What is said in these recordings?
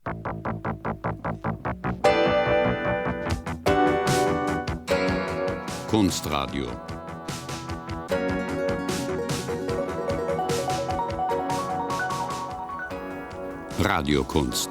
Kunstradio. Radiokunst.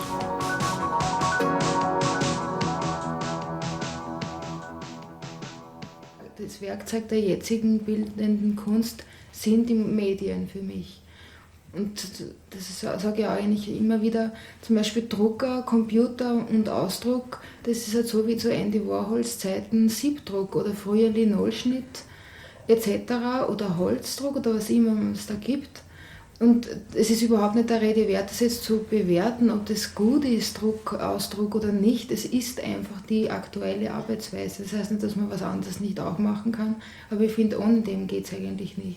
Das Werkzeug der jetzigen bildenden Kunst sind die Medien für mich. Und das sage ich auch eigentlich immer wieder, zum Beispiel Drucker, Computer und Ausdruck, das ist halt so wie zu Andy Warhols Zeiten Siebdruck oder früher Linolschnitt etc. oder Holzdruck oder was immer es da gibt. Und es ist überhaupt nicht der Rede wert, das jetzt zu bewerten, ob das gut ist, Druck, Ausdruck oder nicht. Es ist einfach die aktuelle Arbeitsweise. Das heißt nicht, dass man was anderes nicht auch machen kann, aber ich finde, ohne dem geht es eigentlich nicht.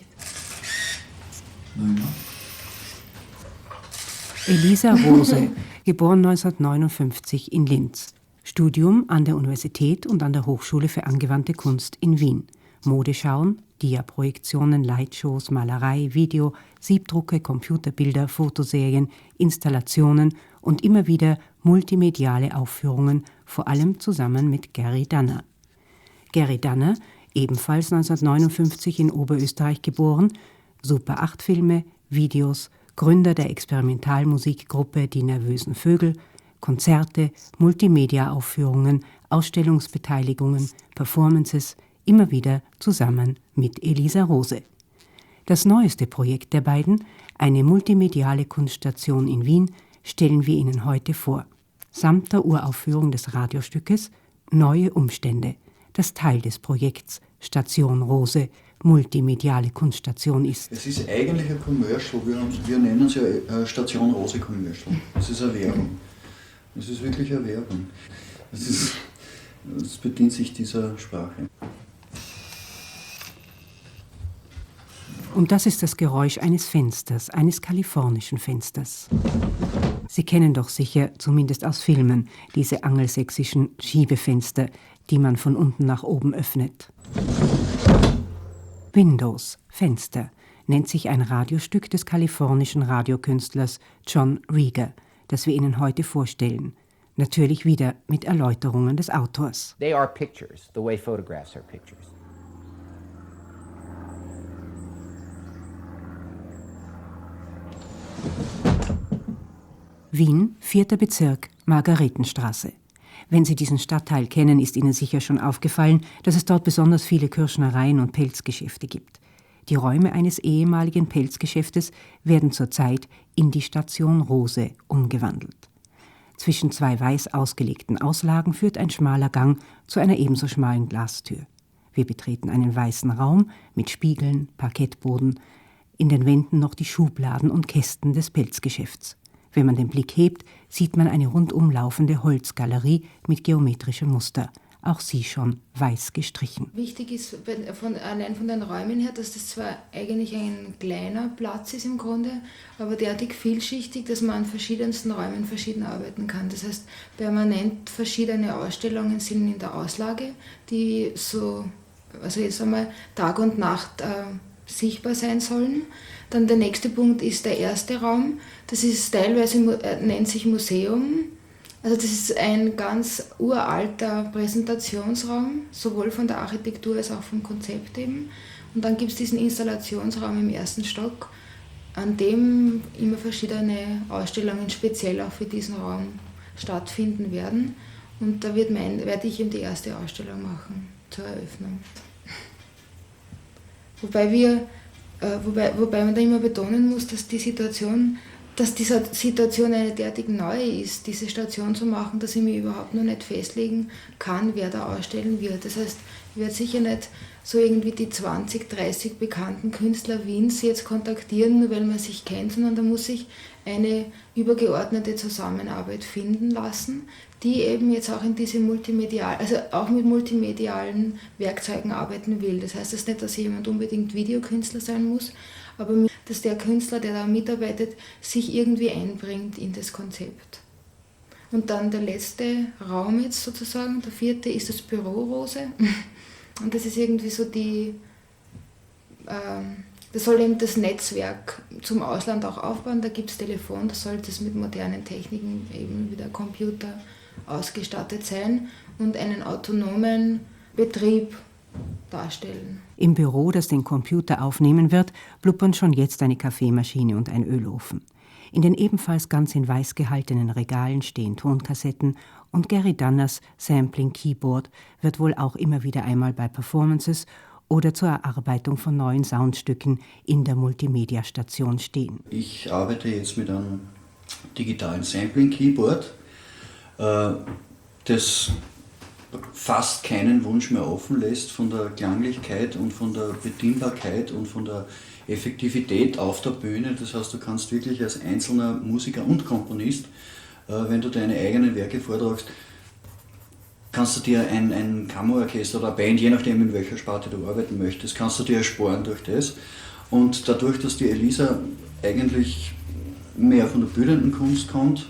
Elisa Rose, geboren 1959 in Linz. Studium an der Universität und an der Hochschule für angewandte Kunst in Wien. Modeschauen, Diaprojektionen, Lightshows, Malerei, Video, Siebdrucke, Computerbilder, Fotoserien, Installationen und immer wieder multimediale Aufführungen, vor allem zusammen mit Gary Danner. Gary Danner, ebenfalls 1959 in Oberösterreich geboren, Super 8-Filme, Videos, Gründer der Experimentalmusikgruppe Die Nervösen Vögel, Konzerte, Multimedia-Aufführungen, Ausstellungsbeteiligungen, Performances, immer wieder zusammen mit Elisa Rose. Das neueste Projekt der beiden, eine multimediale Kunststation in Wien, stellen wir Ihnen heute vor. Samt der Uraufführung des Radiostückes Neue Umstände, das Teil des Projekts Station Rose, multimediale Kunststation ist. Es ist eigentlich ein Commercial, wir nennen es ja Station Rose Commercial. Es ist eine Werbung. Es ist wirklich eine Werbung. Es bedient sich dieser Sprache. Und das ist das Geräusch eines Fensters, eines kalifornischen Fensters. Sie kennen doch sicher, zumindest aus Filmen, diese angelsächsischen Schiebefenster, die man von unten nach oben öffnet. Windows, Fenster, nennt sich ein Radiostück des kalifornischen Radiokünstlers John Rieger, das wir Ihnen heute vorstellen. Natürlich wieder mit Erläuterungen des Autors. They are pictures, the way photographs are pictures. Wien, 4. Bezirk, Margaretenstraße. Wenn Sie diesen Stadtteil kennen, ist Ihnen sicher schon aufgefallen, dass es dort besonders viele Kirschnereien und Pelzgeschäfte gibt. Die Räume eines ehemaligen Pelzgeschäftes werden zurzeit in die Station Rose umgewandelt. Zwischen zwei weiß ausgelegten Auslagen führt ein schmaler Gang zu einer ebenso schmalen Glastür. Wir betreten einen weißen Raum mit Spiegeln, Parkettboden, in den Wänden noch die Schubladen und Kästen des Pelzgeschäfts. Wenn man den Blick hebt, sieht man eine rundum laufende Holzgalerie mit geometrischem Muster. Auch sie schon weiß gestrichen. Wichtig ist allein von den Räumen her, dass das zwar eigentlich ein kleiner Platz ist im Grunde, aber derartig vielschichtig, dass man an verschiedensten Räumen verschieden arbeiten kann. Das heißt, permanent verschiedene Ausstellungen sind in der Auslage, die so, also jetzt einmal Tag und Nacht sichtbar sein sollen. Dann der nächste Punkt ist der erste Raum. Das ist teilweise, nennt sich Museum. Also das ist ein ganz uralter Präsentationsraum, sowohl von der Architektur als auch vom Konzept eben. Und dann gibt es diesen Installationsraum im ersten Stock, an dem immer verschiedene Ausstellungen speziell auch für diesen Raum stattfinden werden. Und da werde ich eben die erste Ausstellung machen zur Eröffnung. Wobei man da immer betonen muss, dass diese Situation eine derartig neue ist, diese Station zu machen, dass ich mich überhaupt noch nicht festlegen kann, wer da ausstellen wird. Das heißt, ich werde sicher nicht so irgendwie die 20, 30 bekannten Künstler Wiens jetzt kontaktieren, nur weil man sich kennt, sondern da muss ich eine übergeordnete Zusammenarbeit finden lassen, die eben jetzt auch in diese also auch mit multimedialen Werkzeugen arbeiten will. Das heißt jetzt nicht, dass jemand unbedingt Videokünstler sein muss, aber dass der Künstler, der da mitarbeitet, sich irgendwie einbringt in das Konzept. Und dann der letzte Raum jetzt sozusagen, der vierte, ist das Büro Rose. Und das ist irgendwie so Das soll eben das Netzwerk zum Ausland auch aufbauen. Da gibt es Telefon, das soll das mit modernen Techniken, eben wie der Computer, ausgestattet sein und einen autonomen Betrieb darstellen. Im Büro, das den Computer aufnehmen wird, blubbern schon jetzt eine Kaffeemaschine und ein Ölofen. In den ebenfalls ganz in weiß gehaltenen Regalen stehen Tonkassetten und Gary Dunners Sampling Keyboard wird wohl auch immer wieder einmal bei Performances oder zur Erarbeitung von neuen Soundstücken in der Multimedia-Station stehen. Ich arbeite jetzt mit einem digitalen Sampling Keyboard, das fast keinen Wunsch mehr offen lässt von der Klanglichkeit und von der Bedienbarkeit und von der Effektivität auf der Bühne. Das heißt, du kannst wirklich als einzelner Musiker und Komponist, wenn du deine eigenen Werke vortragst, kannst du dir ein Kammerorchester oder eine Band, je nachdem in welcher Sparte du arbeiten möchtest, kannst du dir ersparen durch das. Und dadurch, dass die Elisa eigentlich mehr von der bildenden Kunst kommt,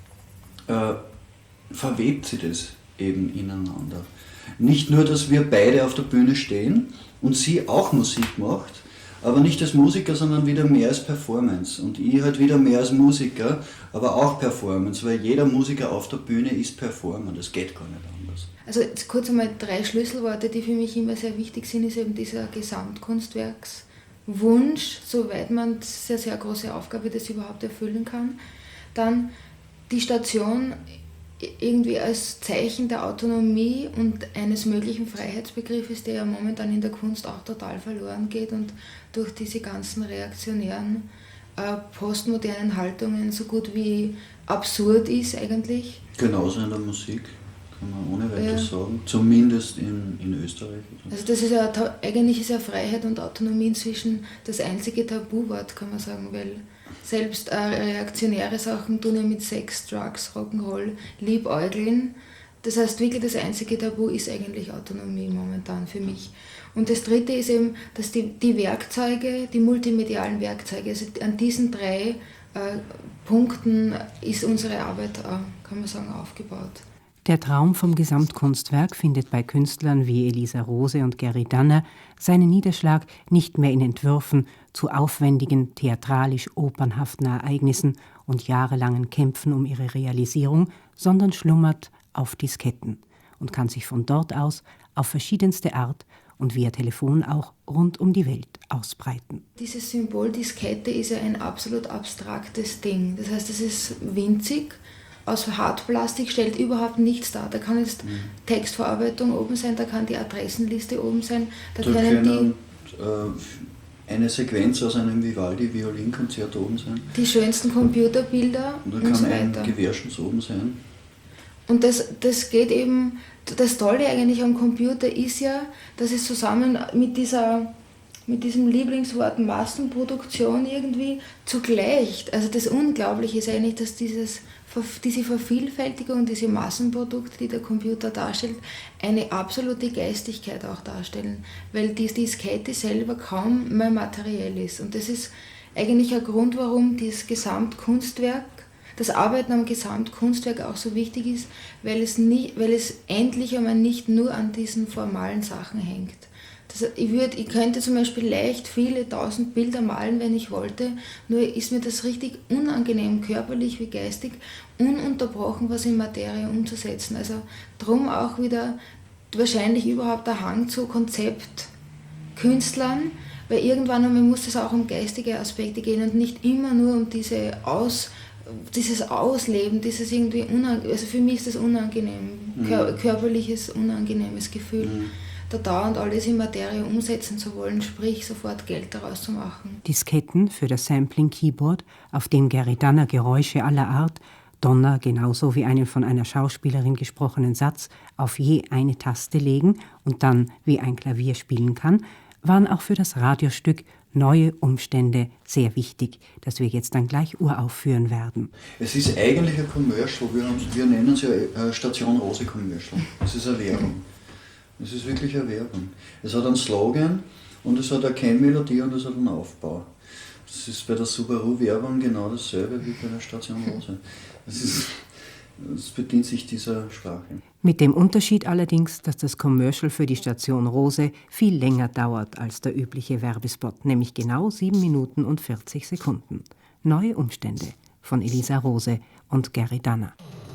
verwebt sie das eben ineinander. Nicht nur, dass wir beide auf der Bühne stehen und sie auch Musik macht, aber nicht als Musiker, sondern wieder mehr als Performance. Und ich halt wieder mehr als Musiker, aber auch Performance, weil jeder Musiker auf der Bühne ist Performer, das geht gar nicht anders. Also jetzt kurz einmal 3 Schlüsselworte, die für mich immer sehr wichtig sind, ist eben dieser Gesamtkunstwerkswunsch, soweit man, das ist eine sehr große Aufgabe, das überhaupt erfüllen kann. Dann die Station irgendwie als Zeichen der Autonomie und eines möglichen Freiheitsbegriffes, der ja momentan in der Kunst auch total verloren geht und durch diese ganzen reaktionären, postmodernen Haltungen so gut wie absurd ist eigentlich. Genauso in der Musik, kann man ohne weiteres sagen, zumindest in Österreich. Also das ist eigentlich ist ja Freiheit und Autonomie inzwischen das einzige Tabuwort, kann man sagen, weil selbst reaktionäre Sachen tun ja mit Sex, Drugs, Rock'n'Roll, Liebäugeln. Das heißt wirklich, das einzige Tabu ist eigentlich Autonomie momentan für mich. Und das Dritte ist eben, dass die Werkzeuge, die multimedialen Werkzeuge, also an diesen 3 Punkten ist unsere Arbeit, kann man sagen, aufgebaut. Der Traum vom Gesamtkunstwerk findet bei Künstlern wie Elisa Rose und Gary Dunner seinen Niederschlag nicht mehr in Entwürfen zu aufwendigen, theatralisch-opernhaften Ereignissen und jahrelangen Kämpfen um ihre Realisierung, sondern schlummert auf Disketten und kann sich von dort aus auf verschiedenste Art und via Telefon auch rund um die Welt ausbreiten. Dieses Symbol Diskette ist ja ein absolut abstraktes Ding. Das heißt, es ist winzig, aus Hartplastik, stellt überhaupt nichts dar. Da kann jetzt Textverarbeitung oben sein, da kann die Adressenliste oben sein, da können eine Sequenz aus einem Vivaldi-Violinkonzert oben sein. Die schönsten Computerbilder und da und kann so ein weiter. Gewehrschutz oben sein. Und das geht eben, das Tolle eigentlich am Computer ist ja, dass es zusammen mit diesem Lieblingswort Massenproduktion irgendwie zugleich, also das Unglaubliche ist eigentlich, dass diese Vervielfältigung, diese Massenprodukte, die der Computer darstellt, eine absolute Geistigkeit auch darstellen, weil die Diskette selber kaum mehr materiell ist. Und das ist eigentlich ein Grund, warum das Gesamtkunstwerk, das Arbeiten am Gesamtkunstwerk auch so wichtig ist, weil es endlich einmal nicht nur an diesen formalen Sachen hängt. Ich könnte zum Beispiel leicht viele 1000 Bilder malen, wenn ich wollte, nur ist mir das richtig unangenehm, körperlich wie geistig, ununterbrochen was in Materie umzusetzen. Also drum auch wieder wahrscheinlich überhaupt der Hang zu Konzeptkünstlern, weil irgendwann einmal muss es auch um geistige Aspekte gehen und nicht immer nur um dieses Ausleben, dieses irgendwie also für mich ist das unangenehm, körperliches, unangenehmes Gefühl. Da dauernd alles in Materie umsetzen zu wollen, sprich sofort Geld daraus zu machen. Disketten für das Sampling Keyboard, auf dem Gary Dunner Geräusche aller Art, Donner genauso wie einen von einer Schauspielerin gesprochenen Satz, auf je eine Taste legen und dann wie ein Klavier spielen kann, waren auch für das Radiostück Neue Umstände sehr wichtig, das wir jetzt dann gleich uraufführen werden. Es ist eigentlich ein Commercial, wir nennen es ja Station Rose Commercial. Es ist eine Werbung. Es ist wirklich eine Werbung. Es hat einen Slogan und es hat eine Kennmelodie und es hat einen Aufbau. Das ist bei der Subaru-Werbung genau dasselbe wie bei der Station Rose. Es bedient sich dieser Sprache. Mit dem Unterschied allerdings, dass das Commercial für die Station Rose viel länger dauert als der übliche Werbespot, nämlich genau 7 Minuten und 40 Sekunden. Neue Umstände von Elisa Rose und Gary Danner.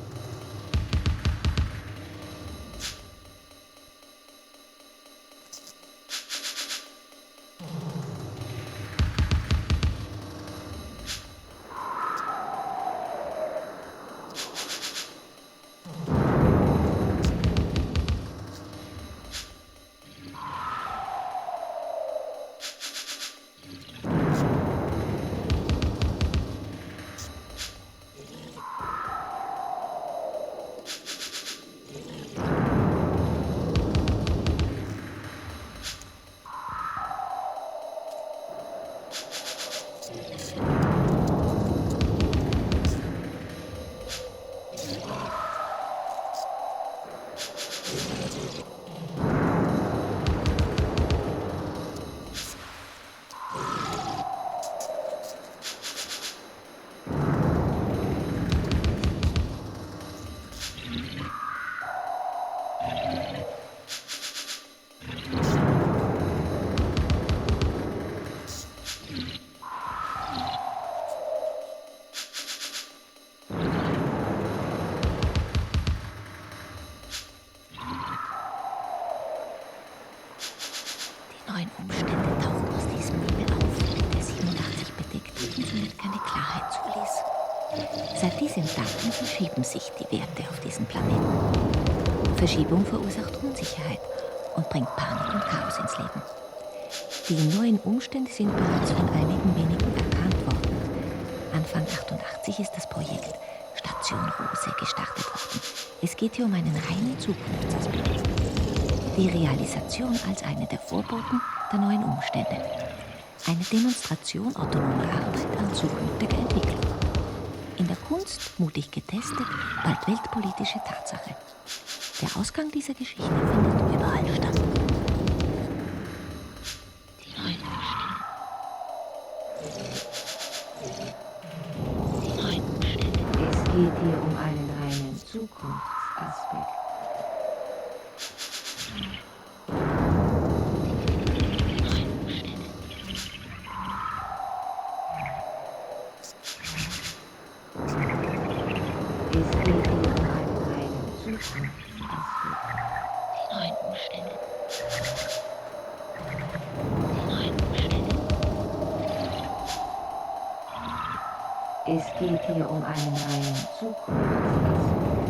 Neuen Umstände tauchen aus diesem Nebel auf, der 87 bedeckt und somit keine Klarheit zuließ. Seit diesem Datum verschieben sich die Werte auf diesem Planeten. Verschiebung verursacht Unsicherheit und bringt Panik und Chaos ins Leben. Die neuen Umstände sind bereits von einigen wenigen erkannt worden. Anfang 88 ist das Projekt Station Rose gestartet worden. Es geht hier um einen reinen Zukunftsaspekt. Die Realisation als eine der Vorboten der neuen Umstände. Eine Demonstration autonomer Arbeit an zukünftiger Entwicklung. In der Kunst mutig getestet, bald weltpolitische Tatsache. Der Ausgang dieser Geschichte findet überall statt. Die neuen Umstände. Die neuen Umstände. Es geht hier um einen reinen Zukunftsaspekt. Es geht hier um einen reinen Zukunftsaspekt.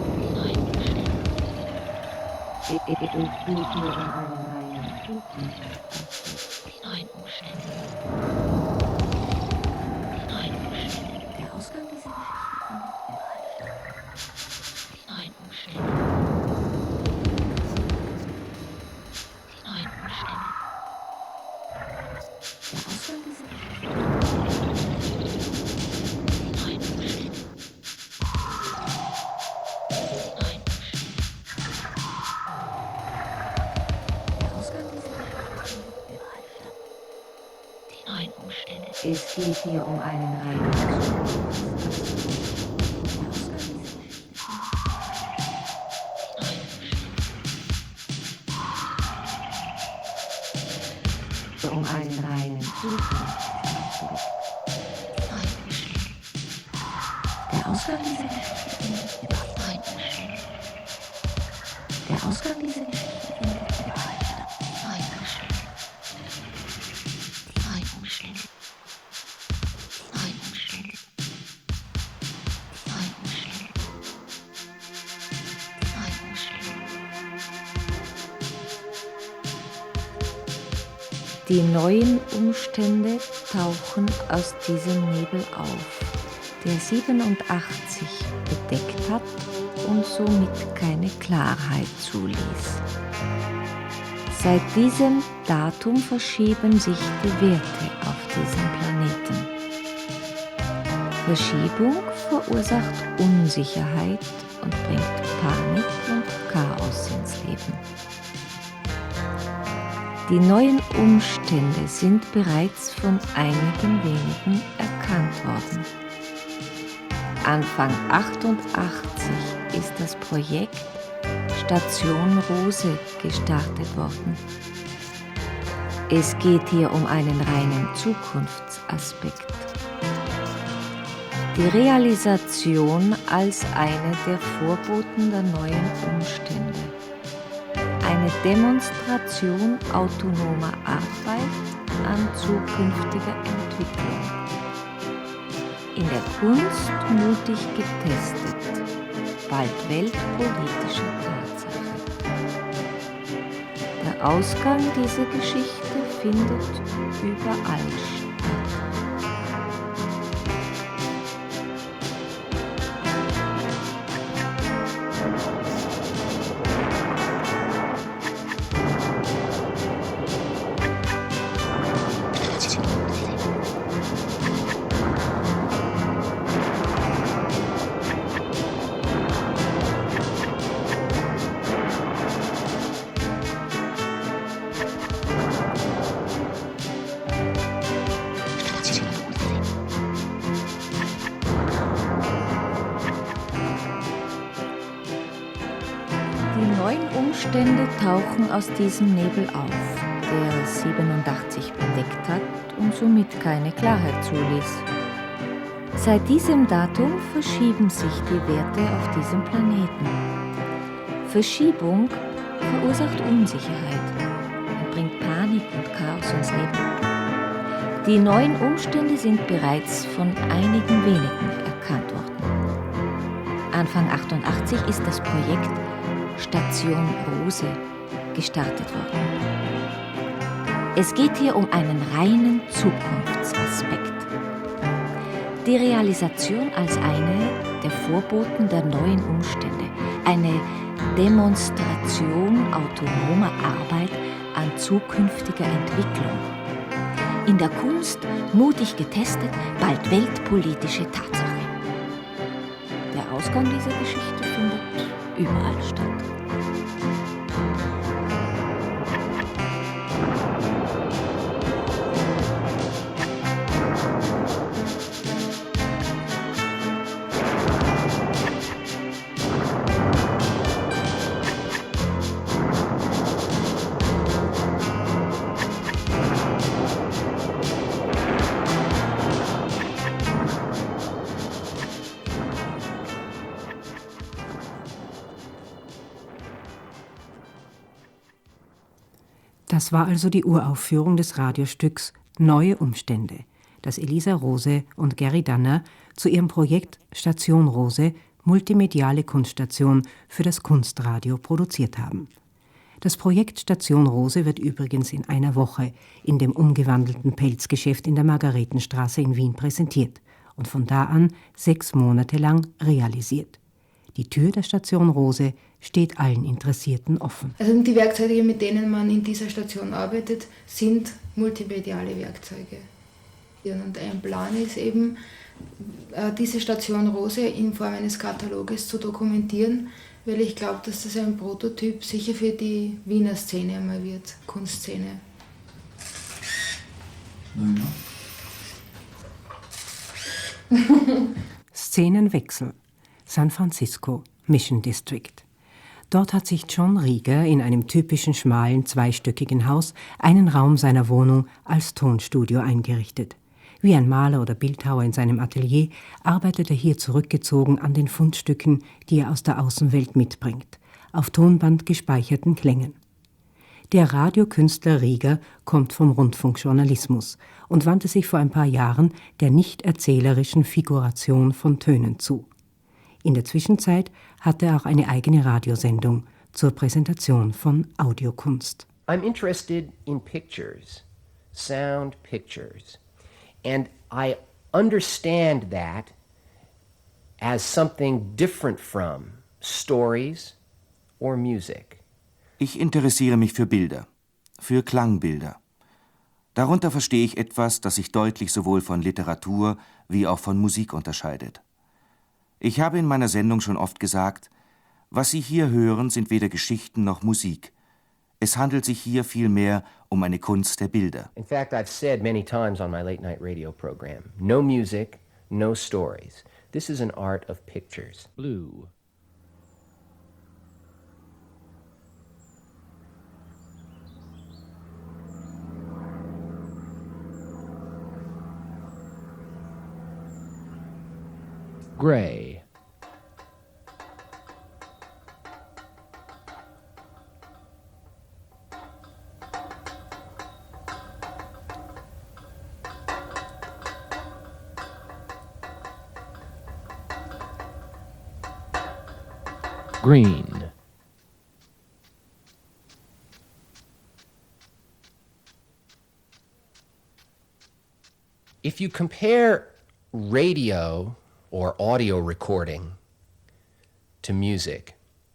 Es geht hier um einen reinen Zukunftsaspekt. Die neuen Umstände. Die neuen Umstände. Der Ausgang dieser Geschichte findet überall statt. Die neuen Umstände. Die neuen Umstände. Der Ausgang dieser Geschichte. Es geht hier um einen reinen Zukunftsaspekt. Um einen reinen Zukunftsaspekt. Der Ausgang dieser Geschichte findet überall statt. Der Ausgang dieser Geschichte findet überall statt. Die neuen Umstände. Die neuen Umstände. Die neuen Umstände. Die neuen Umstände. Die neuen Umstände tauchen aus diesem Nebel auf, der 87 bedeckt hat und somit keine Klarheit zuließ. Seit diesem Datum verschieben sich die Werte auf diesem Planeten. Verschiebung verursacht Unsicherheit und bringt Panik und Chaos ins Leben. Die neuen Umstände sind bereits von einigen wenigen erkannt worden. Anfang 88 ist das Projekt Station Rose gestartet worden. Es geht hier um einen reinen Zukunftsaspekt. Die Realisation als eine der Vorboten der neuen Umstände. Eine Demonstration autonomer Arbeit an zukünftiger Entwicklung. In der Kunst mutig getestet, bald weltpolitische Tatsache. Der Ausgang dieser Geschichte findet überall statt. Umstände tauchen aus diesem Nebel auf, der 87 bedeckt hat und somit keine Klarheit zuließ. Seit diesem Datum verschieben sich die Werte auf diesem Planeten. Verschiebung verursacht Unsicherheit und bringt Panik und Chaos ins Leben. Die neuen Umstände sind bereits von einigen wenigen erkannt worden. Anfang 88 ist das Projekt Station Rose gestartet worden. Es geht hier um einen reinen Zukunftsaspekt. Die Realisation als eine der Vorboten der neuen Umstände, eine Demonstration autonomer Arbeit an zukünftiger Entwicklung. In der Kunst mutig getestet, bald weltpolitische Tatsache. Der Ausgang dieser Geschichte findet überall statt. Das war also die Uraufführung des Radiostücks Neue Umstände, das Elisa Rose und Gary Danner zu ihrem Projekt Station Rose, multimediale Kunststation für das Kunstradio produziert haben. Das Projekt Station Rose wird übrigens in einer Woche in dem umgewandelten Pelzgeschäft in der Margaretenstraße in Wien präsentiert und von da an 6 Monate lang realisiert. Die Tür der Station Rose steht allen Interessierten offen. Also die Werkzeuge, mit denen man in dieser Station arbeitet, sind multimediale Werkzeuge. Und ein Plan ist eben, diese Station Rose in Form eines Kataloges zu dokumentieren, weil ich glaube, dass das ein Prototyp sicher für die Wiener Szene einmal wird, Kunstszene. Szenenwechsel. San Francisco, Mission District. Dort hat sich John Rieger in einem typischen schmalen, zweistöckigen Haus einen Raum seiner Wohnung als Tonstudio eingerichtet. Wie ein Maler oder Bildhauer in seinem Atelier arbeitet er hier zurückgezogen an den Fundstücken, die er aus der Außenwelt mitbringt, auf Tonband gespeicherten Klängen. Der Radiokünstler Rieger kommt vom Rundfunkjournalismus und wandte sich vor ein paar Jahren der nicht erzählerischen Figuration von Tönen zu. In der Zwischenzeit hat er auch eine eigene Radiosendung zur Präsentation von Audiokunst. I'm interested in pictures, sound pictures, and I understand that as something different from stories or music. Ich interessiere mich für Bilder, für Klangbilder. Darunter verstehe ich etwas, das sich deutlich sowohl von Literatur wie auch von Musik unterscheidet. Ich habe in meiner Sendung schon oft gesagt, was Sie hier hören, sind weder Geschichten noch Musik. Es handelt sich hier vielmehr um eine Kunst der Bilder. In fact, I've said many times on my late-night radio program, no music, no stories. This is an art of pictures. Blue. Gray. Green. If you compare radio or audio recording to music,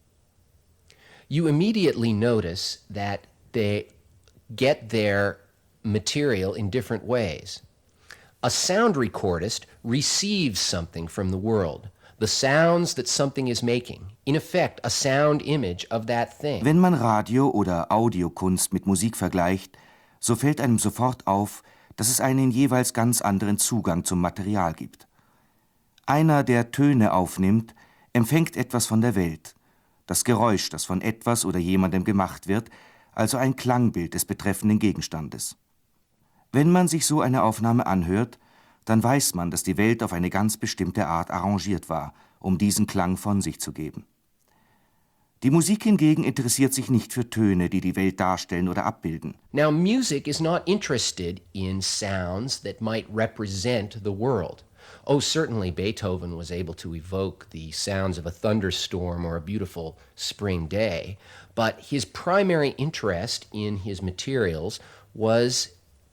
you immediately notice that they get their material in different ways. A sound recordist receives something from the world, the sounds that something is making, in effect a sound image of that thing. Wenn man Radio- oder Audiokunst mit Musik vergleicht, so fällt einem sofort auf, dass es einen jeweils ganz anderen Zugang zum Material gibt. Einer, der Töne aufnimmt, empfängt etwas von der Welt, das Geräusch, das von etwas oder jemandem gemacht wird, also ein Klangbild des betreffenden Gegenstandes. Wenn man sich so eine Aufnahme anhört, dann weiß man, dass die Welt auf eine ganz bestimmte Art arrangiert war, um diesen Klang von sich zu geben. Die Musik hingegen interessiert sich nicht für Töne, die die Welt darstellen oder abbilden. Now, music is not interested in sounds that might represent the world. Oh, certainly Beethoven was able to evoke the sounds of a thunderstorm or a beautiful spring day, but his primary interest in his materials was,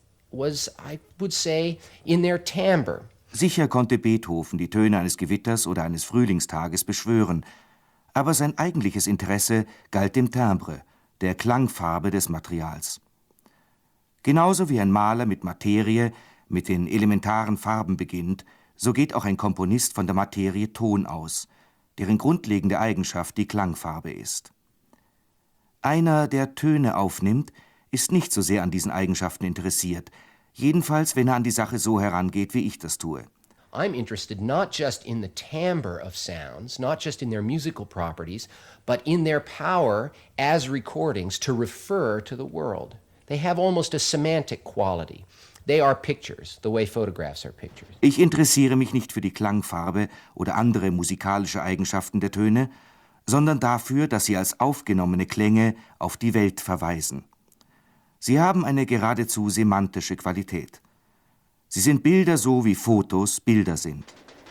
I would say, in their timbre. Sicher konnte Beethoven die Töne eines Gewitters oder eines Frühlingstages beschwören, aber sein eigentliches Interesse galt dem Timbre, der Klangfarbe des Materials. Genauso wie ein Maler mit Materie, mit den elementaren Farben beginnt, so geht auch ein Komponist von der Materie Ton aus, deren grundlegende Eigenschaft die Klangfarbe ist. Einer, der Töne aufnimmt, ist nicht so sehr an diesen Eigenschaften interessiert, jedenfalls wenn er an die Sache so herangeht, wie ich das tue. I'm interested not just in the timbre of sounds, not just in their musical properties, but in their power as recordings to refer to the world. They have almost a semantic quality. They are pictures, the way photographs are pictures. Ich interessiere mich nicht für die Klangfarbe oder andere musikalische Eigenschaften der Töne, sondern dafür, dass sie als aufgenommene Klänge auf die Welt verweisen. Sie haben eine geradezu semantische Qualität. Sie sind Bilder so, wie Fotos Bilder sind.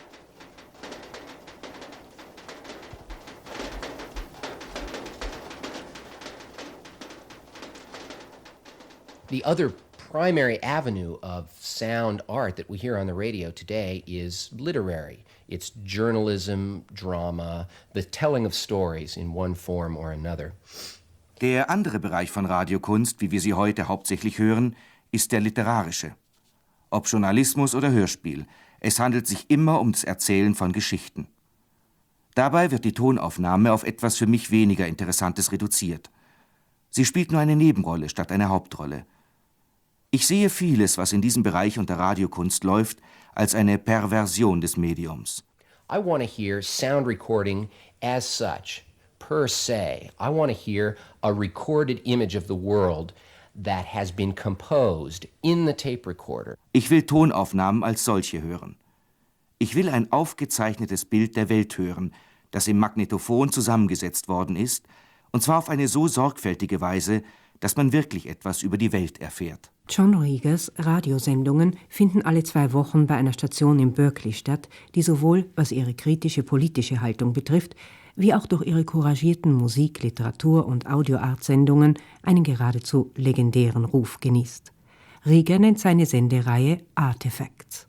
The other primary avenue of sound art that we hear on the radio today is literary. It's journalism, drama, the telling of stories in one form or another. Der andere Bereich von Radiokunst, wie wir sie heute hauptsächlich hören, ist der literarische. Ob Journalismus oder Hörspiel, es handelt sich immer um das Erzählen von Geschichten. Dabei wird die Tonaufnahme auf etwas für mich weniger Interessantes reduziert. Sie spielt nur eine Nebenrolle statt eine Hauptrolle. Ich sehe vieles, was in diesem Bereich unter Radiokunst läuft, als eine Perversion des Mediums. I want to hear sound recording as such, per se. I want to hear a recorded image of the world that has been composed in the tape recorder. Ich will Tonaufnahmen als solche hören. Ich will ein aufgezeichnetes Bild der Welt hören, das im Magnetophon zusammengesetzt worden ist, und zwar auf eine so sorgfältige Weise, dass man wirklich etwas über die Welt erfährt. John Riegers Radiosendungen finden alle 2 Wochen bei einer Station in Berkeley statt, die sowohl, was ihre kritische politische Haltung betrifft, wie auch durch ihre couragierten Musik-, Literatur- und Audioart-Sendungen einen geradezu legendären Ruf genießt. Rieger nennt seine Sendereihe Artifacts.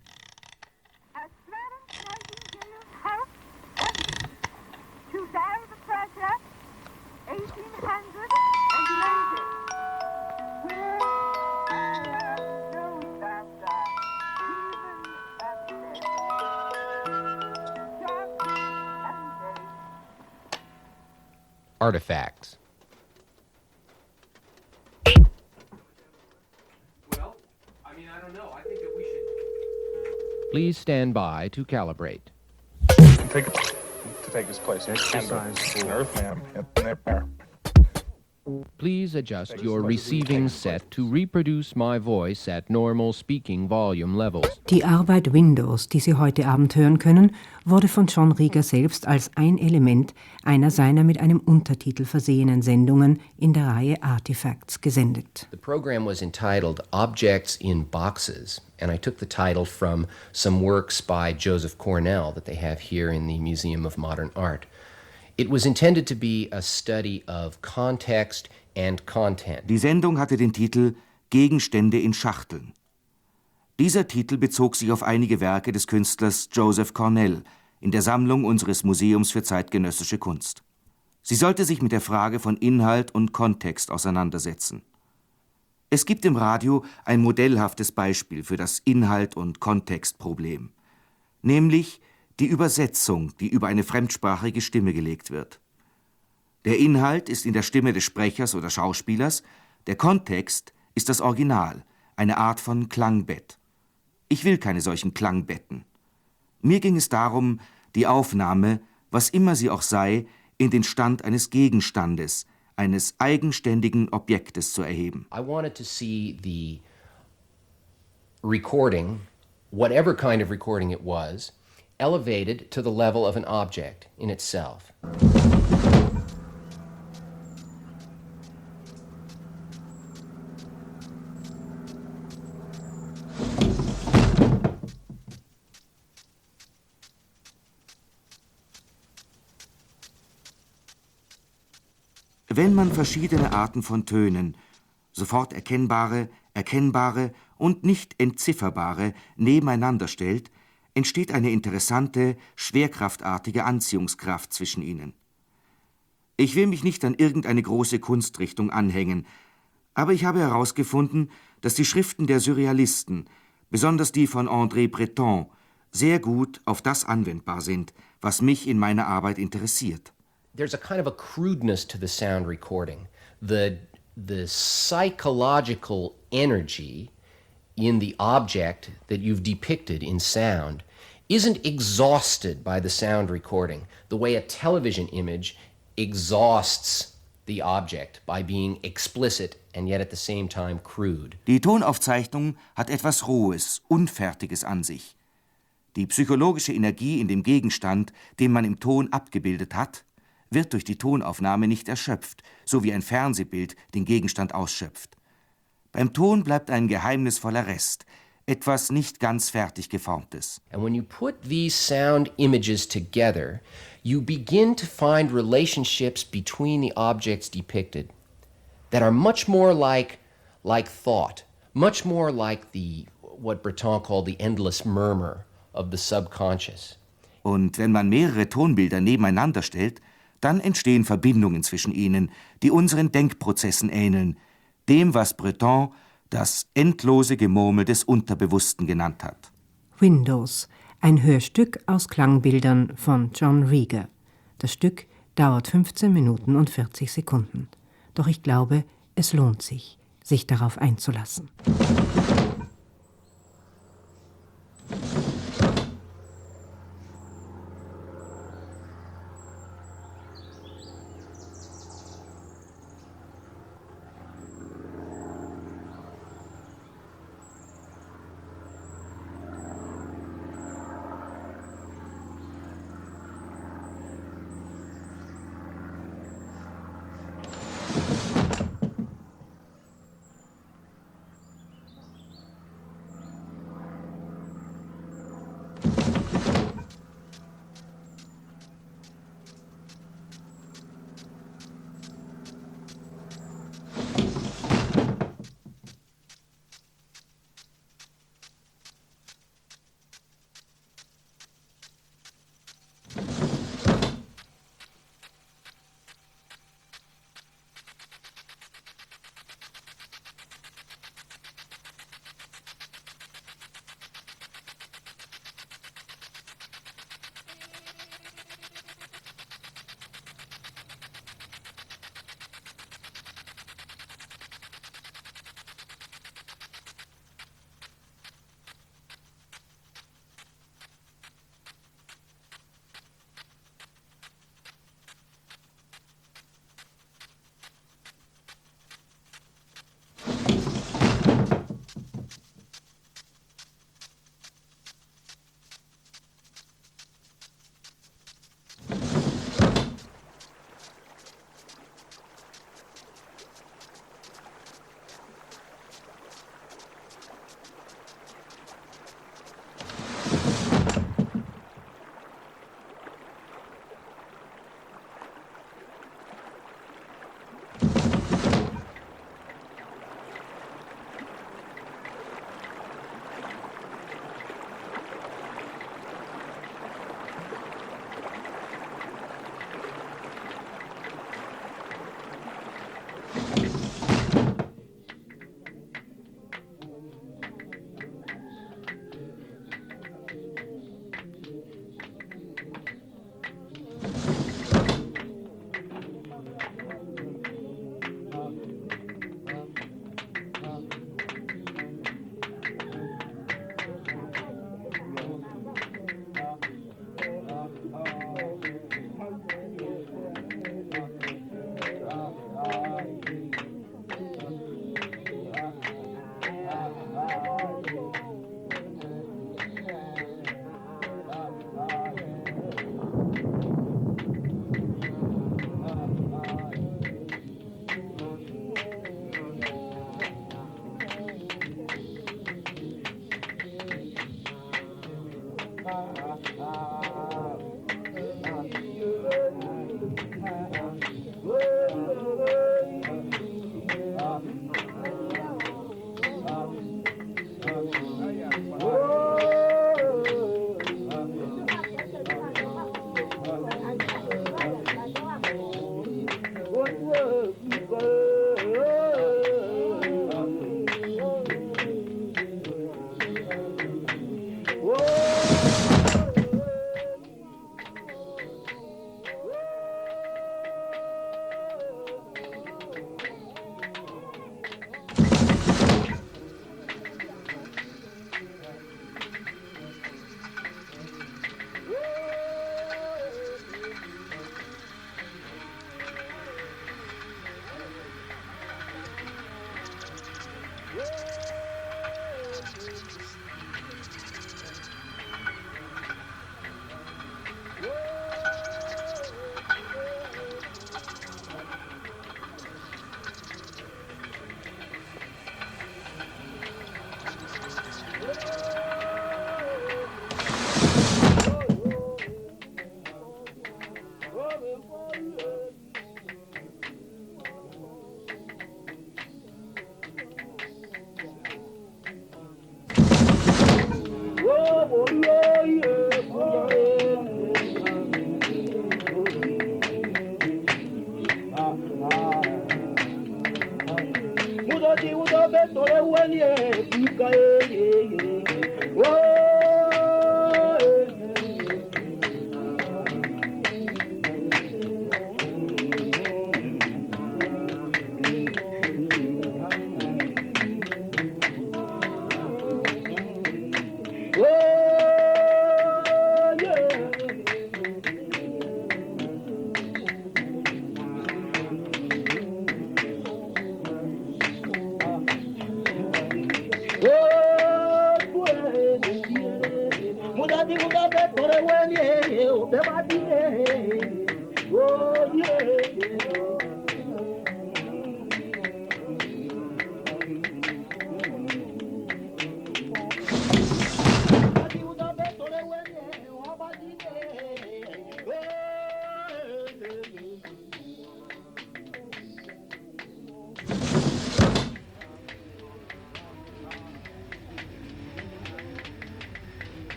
Artifacts. Well, I mean, I don't know. I think that we should... Please stand by to calibrate. To take his place. Exercise for Earthman. Yep, there. Please adjust your receiving set to reproduce my voice at normal speaking volume levels. Die Arbeit Windows, die Sie heute Abend hören können, wurde von John Rieger selbst als ein Element einer seiner mit einem Untertitel versehenen Sendungen in der Reihe Artifacts gesendet. The program was entitled Objects in Boxes, and I took the title from some works by Joseph Cornell that they have here in the Museum of Modern Art. It was intended to be a study of context and content. Die Sendung hatte den Titel Gegenstände in Schachteln. Dieser Titel bezog sich auf einige Werke des Künstlers Joseph Cornell in der Sammlung unseres Museums für zeitgenössische Kunst. Sie sollte sich mit der Frage von Inhalt und Kontext auseinandersetzen. Es gibt im Radio ein modellhaftes Beispiel für das Inhalt- und Kontextproblem, nämlich die Übersetzung, die über eine fremdsprachige Stimme gelegt wird. Der Inhalt ist in der Stimme des Sprechers oder Schauspielers, der Kontext ist das Original, eine Art von Klangbett. Ich will keine solchen Klangbetten. Mir ging es darum, die Aufnahme, was immer sie auch sei, in den Stand eines Gegenstandes, eines eigenständigen Objektes zu erheben. I wanted to see the recording, whatever kind of recording it was, elevated to the level of an object in itself. Wenn man verschiedene Arten von Tönen, sofort erkennbare, erkennbare und nicht entzifferbare, nebeneinander stellt, entsteht eine interessante, schwerkraftartige Anziehungskraft zwischen ihnen. Ich will mich nicht an irgendeine große Kunstrichtung anhängen, aber ich habe herausgefunden, dass die Schriften der Surrealisten, besonders die von André Breton, sehr gut auf das anwendbar sind, was mich in meiner Arbeit interessiert. There's a kind of a crudeness to the sound recording. The psychological energy in the object that you've depicted in sound isn't exhausted by the sound recording, the way a television image exhausts the object by being explicit and yet at the same time crude. Die Tonaufzeichnung hat etwas Rohes, Unfertiges an sich. Die psychologische Energie in dem Gegenstand, den man im Ton abgebildet hat, wird durch die Tonaufnahme nicht erschöpft, so wie ein Fernsehbild den Gegenstand ausschöpft. Beim Ton bleibt ein geheimnisvoller Rest, etwas nicht ganz fertig geformtes. And when you put these sound images together, you begin to find relationships between the objects depicted that are much more like thought, much more like what Breton called the endless murmur of the subconscious. Und wenn man mehrere Tonbilder nebeneinander stellt, dann entstehen Verbindungen zwischen ihnen, die unseren Denkprozessen ähneln, dem, was Breton das endlose Gemurmel des Unterbewussten genannt hat. Windows, ein Hörstück aus Klangbildern von John Rieger. Das Stück dauert 15 Minuten und 40 Sekunden. Doch ich glaube, es lohnt sich, sich darauf einzulassen.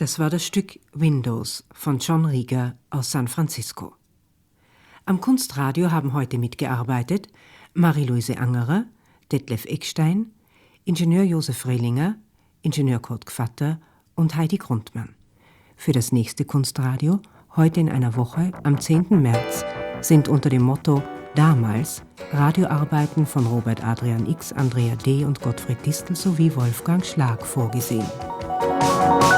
Das war das Stück Windows von John Rieger aus San Francisco. Am Kunstradio haben heute mitgearbeitet Marie-Louise Angerer, Detlef Eckstein, Ingenieur Josef Rehlinger, Ingenieur Kurt Gvatter und Heidi Grundmann. Für das nächste Kunstradio, heute in einer Woche, am 10. März, sind unter dem Motto Damals Radioarbeiten von Robert Adrian X, Andrea D. und Gottfried Distel sowie Wolfgang Schlag vorgesehen.